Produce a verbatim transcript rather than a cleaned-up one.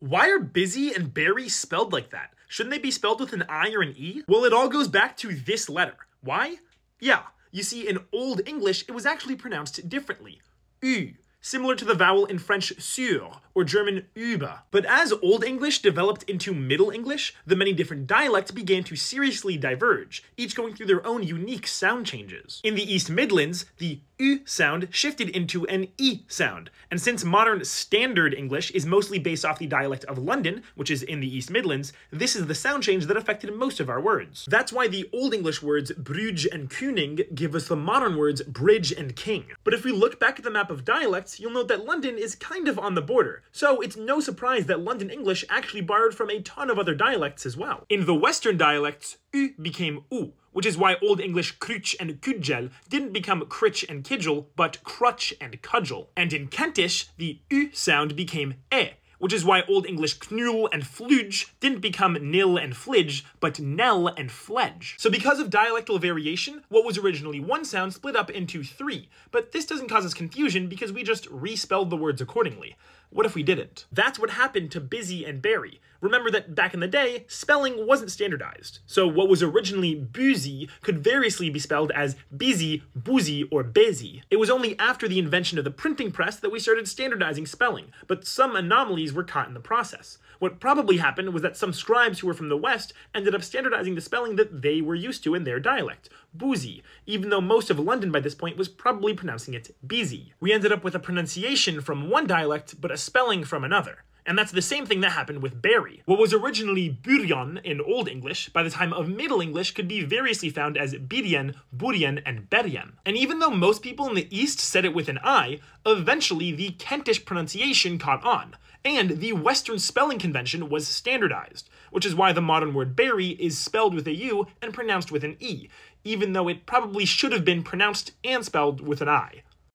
Why are busy and berry spelled like that? Shouldn't they be spelled with an I or an E? Well, it all goes back to this letter. Why? Yeah, you see, in Old English, it was actually pronounced differently. U, similar to the vowel in French sur or German über. But as Old English developed into Middle English, the many different dialects began to seriously diverge, each going through their own unique sound changes. In the East Midlands, the U sound shifted into an E sound, and since modern Standard English is mostly based off the dialect of London, which is in the East Midlands, this is the sound change that affected most of our words. That's why the Old English words Bruges and Koning give us the modern words bridge and king. But if we look back at the map of dialects, you'll note that London is kind of on the border, so it's no surprise that London English actually borrowed from a ton of other dialects as well. In the Western dialects, U became U, which is why Old English crutch and cudgel didn't become critch and kidgel, but crutch and cudgel. And in Kentish, the U sound became E, which is why Old English knul and fludge didn't become nil and flidge, but nell and fledge. So because of dialectal variation, what was originally one sound split up into three, but this doesn't cause us confusion because we just respelled the words accordingly. What if we didn't? That's what happened to busy and berry. Remember that back in the day, spelling wasn't standardized. So what was originally busy could variously be spelled as busy, boozy, or busy. It was only after the invention of the printing press that we started standardizing spelling, but some anomalies were caught in the process. What probably happened was that some scribes who were from the West ended up standardizing the spelling that they were used to in their dialect, boozy, even though most of London by this point was probably pronouncing it busy. We ended up with a pronunciation from one dialect, but a spelling from another. And that's the same thing that happened with berry. What was originally burian in Old English, by the time of Middle English could be variously found as birian, burian, and berian. And even though most people in the East said it with an I, eventually the Kentish pronunciation caught on, and the Western spelling convention was standardized, which is why the modern word berry is spelled with a U and pronounced with an E, even though it probably should have been pronounced and spelled with an I.